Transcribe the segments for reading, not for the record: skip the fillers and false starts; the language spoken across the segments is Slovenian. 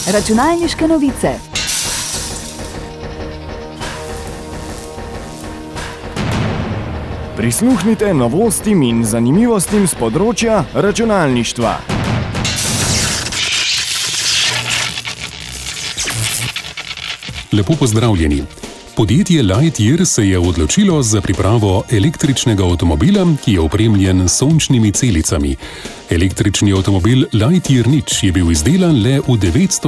Računalniške novice. Prisluhnite novostim in zanimivostim z področja računalništva. Lepo pozdravljeni. Podjetje Lightyear se je odločilo za pripravo električnega avtomobila, ki je opremljen s sončnimi celicami. Električni avtomobil Lightyear Nič je bil izdelan le v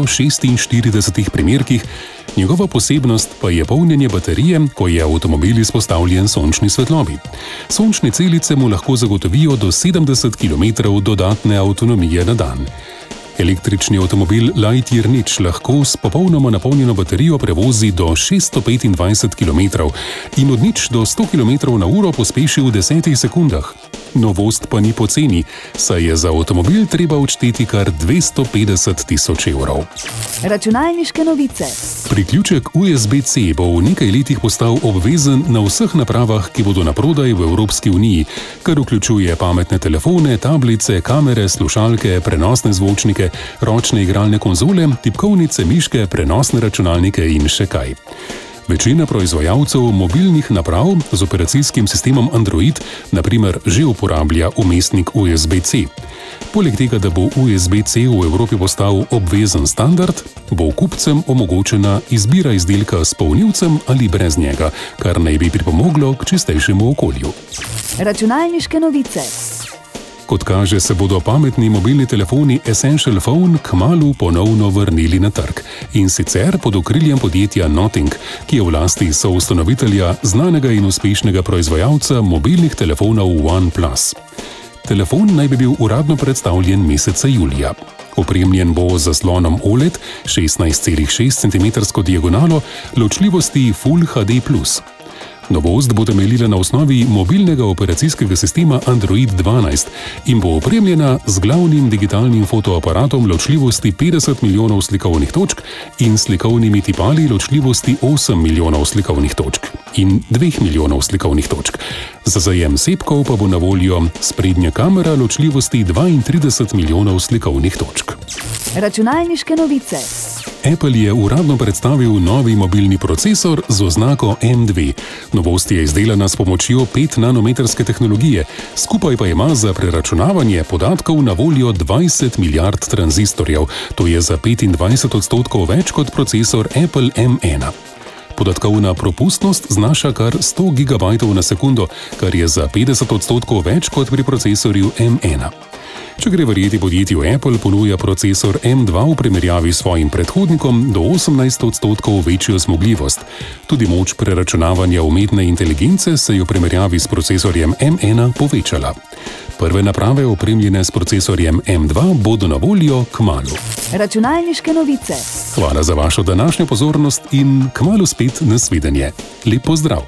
946 primerkih, njegova posebnost pa je polnjenje baterije, ko je avtomobil izpostavljen sončni svetlobi. Sončne celice mu lahko zagotovijo do 70 km dodatne avtonomije na dan. Električni avtomobil Lightyear Nič lahko s popolnoma napolnjeno baterijo prevozi do 625 km in od nič do 100 km/h pospeši v 10 sekundah. Novost pa ni poceni, saj je za avtomobil treba odšteti kar 250 tisoč evrov. Računalniške novice. Priključek USB-C bo v nekaj letih postal obvezen na vseh napravah, ki bodo naprodaj v Evropski uniji, kar vključuje pametne telefone, tablice, kamere, slušalke, prenosne zvočnike, ročne igralne konzole, tipkovnice, miške, prenosne računalnike in še kaj. Večina proizvajalcev mobilnih naprav z operacijskim sistemom Android na primer že uporablja vmesnik USB-C. Poleg tega, da bo USB-C v Evropi postal obvezen standard, bo kupcem omogočena izbira izdelka s polnilcem ali brez njega, kar naj bi pripomoglo k čistejšemu okolju. Računalniške novice. Kot kaže, se bodo pametni mobilni telefoni Essential Phone kmalu ponovno vrnili na trg. In sicer pod okriljem podjetja Nothing, ki je v lasti soustanovitelja znanega in uspešnega proizvajalca mobilnih telefonov OnePlus. Telefon naj bi bil uradno predstavljen meseca julija. Opremljen bo z zaslonom OLED 16,6 cm diagonalo ločljivosti Full HD+. Novost bo temeljila na osnovi mobilnega operacijskega sistema Android 12 in bo opremljena z glavnim digitalnim fotoaparatom ločljivosti 50 milijonov slikovnih točk in slikovnimi tipali ločljivosti 8 milijonov slikovnih točk in 2 milijonov slikovnih točk. Za zajem sepkov pa bo na voljo sprednja kamera ločljivosti 32 milijonov slikovnih točk. Računalniške novice. Apple je uradno predstavil novi mobilni procesor z oznako M2. Novost je izdelana s pomočjo 5-nanometrske tehnologije, skupaj pa ima za preračunavanje podatkov na voljo 20 milijard tranzistorjev, to je za 25% več kot procesor Apple M1. Podatkovna propustnost znaša kar 100 GB na sekundo, kar je za 50% več kot pri procesorju M1. Če gre verjeti podjetju Apple, ponuja procesor M2 v primerjavi s svojim predhodnikom do 18% večjo zmogljivost. Tudi moč preračunavanja umetne inteligence se je v primerjavi s procesorjem M1 povečala. Prve naprave opremljene s procesorjem M2 bodo na voljo kmalu. Računalniške novice. Hvala za vašo današnjo pozornost in kmalu spet nasvidenje. Lep pozdrav!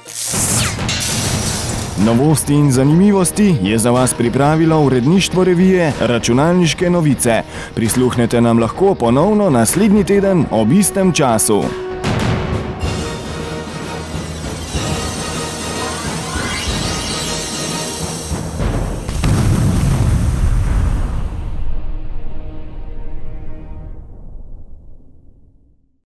Novosti in zanimivosti je za vas pripravilo uredništvo revije Računalniške novice. Prisluhnete nam lahko ponovno naslednji teden ob istem času.